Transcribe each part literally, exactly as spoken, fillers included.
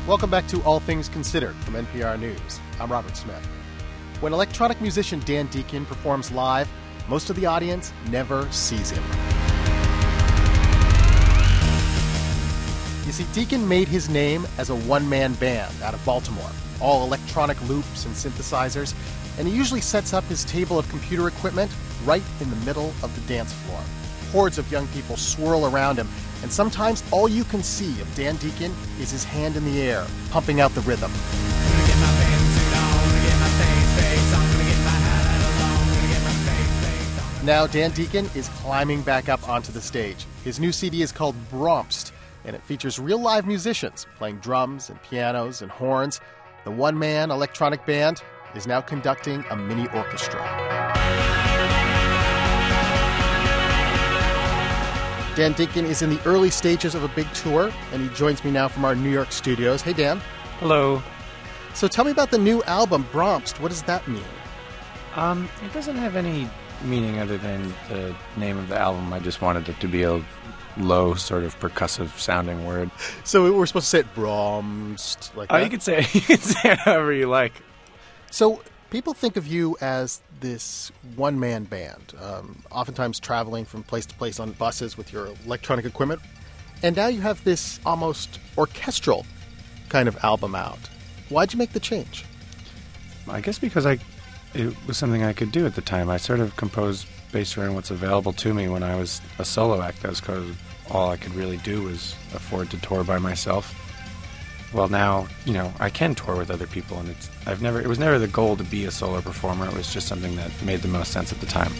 Welcome back to All Things Considered from N P R News. I'm Robert Smith. When electronic musician Dan Deacon performs live, most of the audience never sees him. You see, Deacon made his name as a one-man band out of Baltimore, all electronic loops and synthesizers, and he usually sets up his table of computer equipment right in the middle of the dance floor. Hordes of young people swirl around him, and sometimes all you can see of Dan Deacon is his hand in the air, pumping out the rhythm. Now Dan Deacon is climbing back up onto the stage. His new C D is called Bromst, and it features real live musicians playing drums and pianos and horns. The one-man electronic band is now conducting a mini orchestra. Dan Deacon is in the early stages of a big tour, and he joins me now from our New York studios. Hey, Dan. Hello. So tell me about the new album, Bromst. What does that mean? Um, it doesn't have any meaning other than the name of the album. I just wanted it to be a low, sort of percussive-sounding word. So we're supposed to say it Bromst, like oh, that? you can say you can say it however you like. So people think of you as this one-man band, um, oftentimes traveling from place to place on buses with your electronic equipment. And now you have this almost orchestral kind of album out. Why'd you make the change? I guess because I it was something I could do at the time. I sort of composed based around what's available to me when I was a solo act. That was kind of all I could really do was afford to tour by myself. Well, now, you know, I can tour with other people, and it's I've never it was never the goal to be a solo performer. It was just something that made the most sense at the time.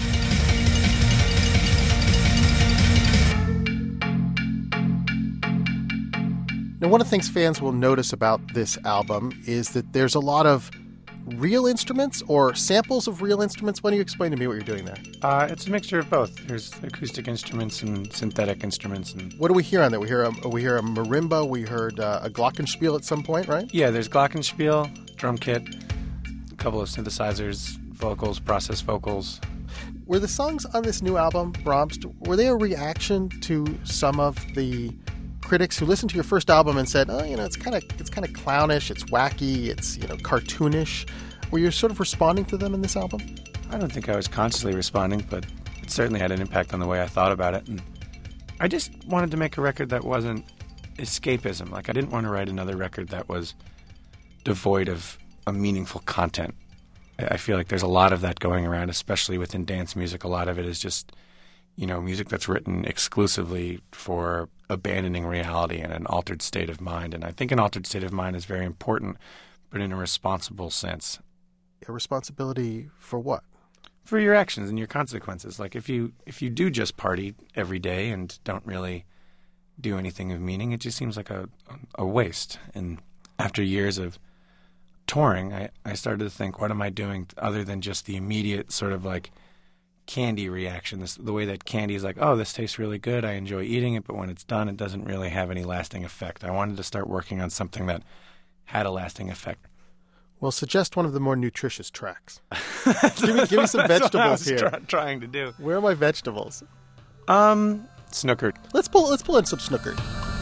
Now, one of the things fans will notice about this album is that there's a lot of real instruments or samples of real instruments. Why don't you explain to me what you're doing there? Uh, it's a mixture of both. There's acoustic instruments and synthetic instruments. And what do we hear on there? We hear a, we hear a marimba. We heard uh, a glockenspiel at some point, right? Yeah, there's glockenspiel, drum kit, a couple of synthesizers, vocals, processed vocals. Were the songs on this new album, Bromst, were they a reaction to some of the critics who listened to your first album and said, "Oh, you know, it's kind of it's kind of clownish, it's wacky, it's, you know, cartoonish"? Were you sort of responding to them in this album? I don't think I was consciously responding, but it certainly had an impact on the way I thought about it. And I just wanted to make a record that wasn't escapism. Like, I didn't want to write another record that was devoid of a meaningful content. I feel like there's a lot of that going around, especially within dance music. A lot of it is just, you know, music that's written exclusively for abandoning reality and an altered state of mind. And I think an altered state of mind is very important, but in a responsible sense. A responsibility for what? For your actions and your consequences. Like, if you if you do just party every day and don't really do anything of meaning, it just seems like a a waste. And after years of touring, I, I started to think, what am I doing other than just the immediate sort of like candy reaction, this, the way that candy is like, oh, this tastes really good, I enjoy eating it, but when it's done, it doesn't really have any lasting effect. I wanted to start working on something that had a lasting effect. Well, suggest one of the more nutritious tracks. give, me, give me some That's vegetables what I was here. Try, trying to do. Where are my vegetables? Um, snooker. Let's pull. Let's pull in some snooker.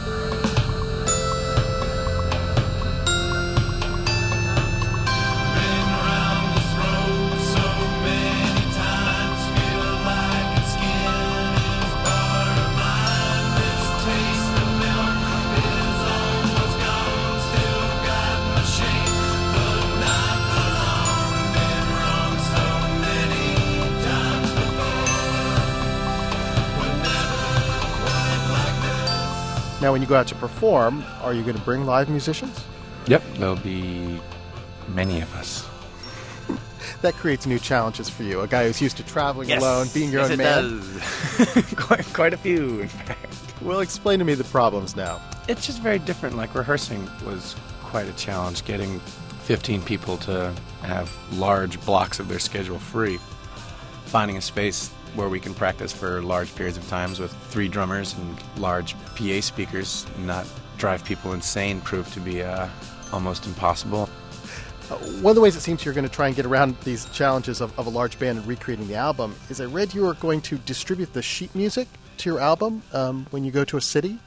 Now, when you go out to perform, are you going to bring live musicians? Yep, there'll be many of us. That creates new challenges for you. A guy who's used to traveling Yes. alone, being your yes, own it man. Does. quite, quite a few, in fact. Well, explain to me the problems now. It's just very different. Like, rehearsing was quite a challenge. Getting fifteen people to have large blocks of their schedule free. Finding a space where we can practice for large periods of times with three drummers and large P A speakers and not drive people insane proved to be uh, almost impossible. Uh, one of the ways it seems you're going to try and get around these challenges of, of a large band and recreating the album is I read you are going to distribute the sheet music to your album um, when you go to a city.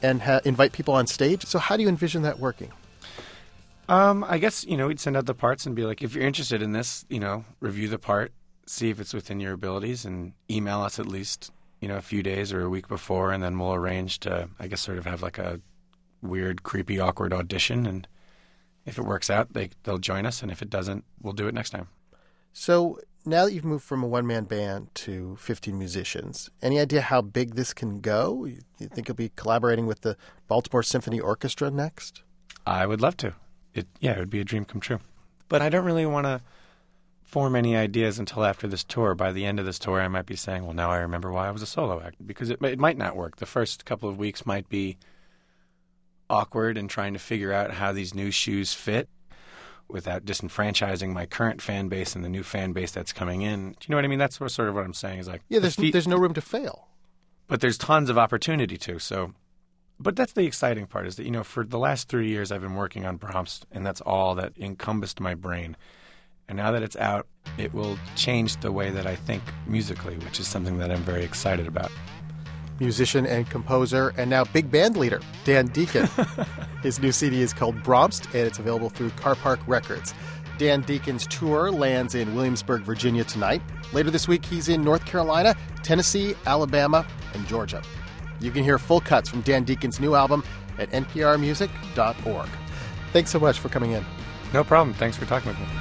and ha- invite people on stage. So how do you envision that working? Um, I guess, you know, we'd send out the parts and be like, if you're interested in this, you know, review the part, see if it's within your abilities, and email us at least, you know, a few days or a week before, and then we'll arrange to, I guess, sort of have like a weird, creepy, awkward audition. And if it works out, they, they'll join us. And if it doesn't, we'll do it next time. So now that you've moved from a one-man band to fifteen musicians, any idea how big this can go? You, you think you'll be collaborating with the Baltimore Symphony Orchestra next? I would love to. It, yeah, it would be a dream come true. But I don't really want to form any ideas until after this tour. By the end of this tour, I might be saying, well, now I remember why I was a solo act. Because it, it might not work. The first couple of weeks might be awkward and trying to figure out how these new shoes fit without disenfranchising my current fan base and the new fan base that's coming in. Do you know what I mean? That's sort of what I'm saying. Is like, yeah, there's, the feet, there's no room to fail. But there's tons of opportunity too. So, but that's the exciting part, is that, you know, for the last three years I've been working on Brahms, and that's all that encompassed my brain. And now that it's out, it will change the way that I think musically, which is something that I'm very excited about. Musician and composer, and now big band leader, Dan Deacon. His new C D is called Brahms, and it's available through Car Park Records. Dan Deacon's tour lands in Williamsburg, Virginia tonight. Later this week, he's in North Carolina, Tennessee, Alabama, and Georgia. You can hear full cuts from Dan Deacon's new album at n p r music dot org. Thanks so much for coming in. No problem. Thanks for talking with me.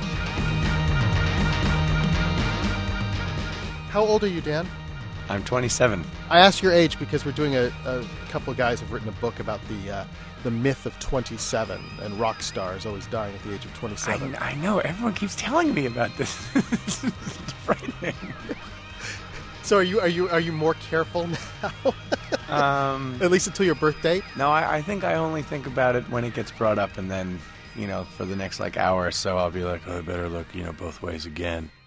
How old are you, Dan? I'm twenty-seven. I asked your age because we're doing a, a couple of guys have written a book about the uh, the myth of twenty-seven, and rock stars always dying at the age of twenty-seven. I, I know. Everyone keeps telling me about this. It's frightening. So are you are you are you more careful now? um, At least until your birthday? No, I, I think I only think about it when it gets brought up, and then, you know, for the next like hour or so, I'll be like, oh, I better look, you know, both ways again.